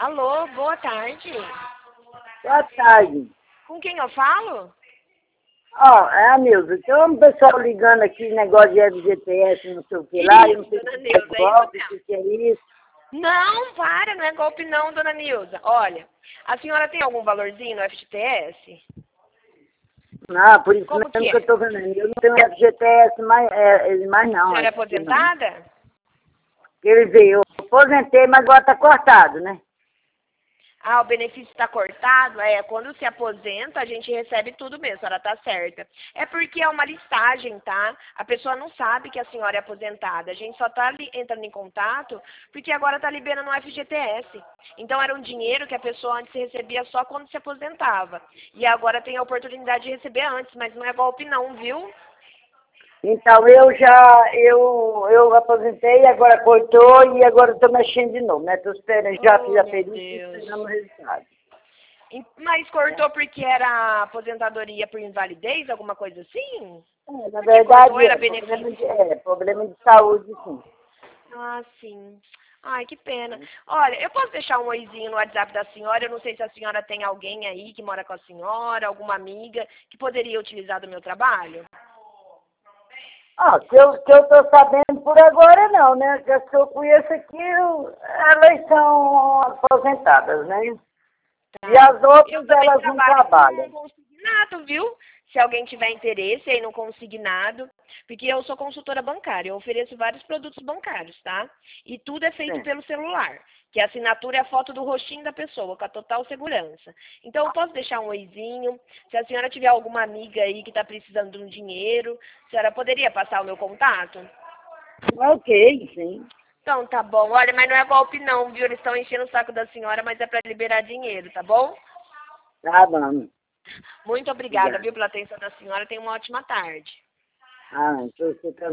Alô, boa tarde. Boa tarde. Com quem eu falo? Ó, é a Nilza. Tem um pessoal ligando aqui, negócio de FGTS, não sei o que lá, eu não sei Dona se é Nilza, é isso golpe, mesmo. o que é isso. Não, para, não é golpe não, dona Nilza. Olha, a senhora tem algum valorzinho no FGTS? Não, por isso Como mesmo que que eu é? tô vendo. Eu não tenho FGTS mais A não, senhora é acho que não. aposentada? Quer dizer, eu aposentei, mas agora tá cortado, né? Ah, o benefício está cortado? É, quando se aposenta, a gente recebe tudo mesmo, a senhora tá certa. É porque é uma listagem, tá? A pessoa não sabe que a senhora é aposentada. A gente só tá entrando em contato porque agora tá liberando o FGTS. Então era um dinheiro que a pessoa antes recebia só quando se aposentava. E agora tem a oportunidade de receber antes, mas não é golpe não, viu? Então, eu aposentei, agora cortou e agora estou mexendo de novo, né? Tô esperando, já fiz Oh, a meu perícia e Deus. esperando o resultado. Mas cortou porque era aposentadoria por invalidez, alguma coisa assim? Na Porque cortou verdade, era benefício. problema de saúde, sim. Ah, sim. Ai, que pena. Olha, eu posso deixar um oizinho no WhatsApp da senhora? Eu não sei se a senhora tem alguém aí que mora com a senhora, alguma amiga que poderia utilizar do meu trabalho. Ah, que eu tô sabendo por agora não, né? Que as que eu conheço aqui, elas são aposentadas, né? E Tá. as Eu outras, também elas não trabalho com trabalham. consignado, viu? Se alguém tiver interesse aí no consignado, porque eu sou consultora bancária, eu ofereço vários produtos bancários, tá? E tudo é feito Sim. pelo celular, que a assinatura é a foto do rostinho da pessoa, com a total segurança. Então, eu posso deixar um oizinho, se a senhora tiver alguma amiga aí que está precisando de um dinheiro, a senhora poderia passar o meu contato? Ok, sim. Então, tá bom. Olha, mas não é golpe não, viu? Eles estão enchendo o saco da senhora, mas é para liberar dinheiro, tá bom? Tá bom. Muito obrigada, Obrigado. viu, pela atenção da senhora. Tenha uma ótima tarde. Ah, então você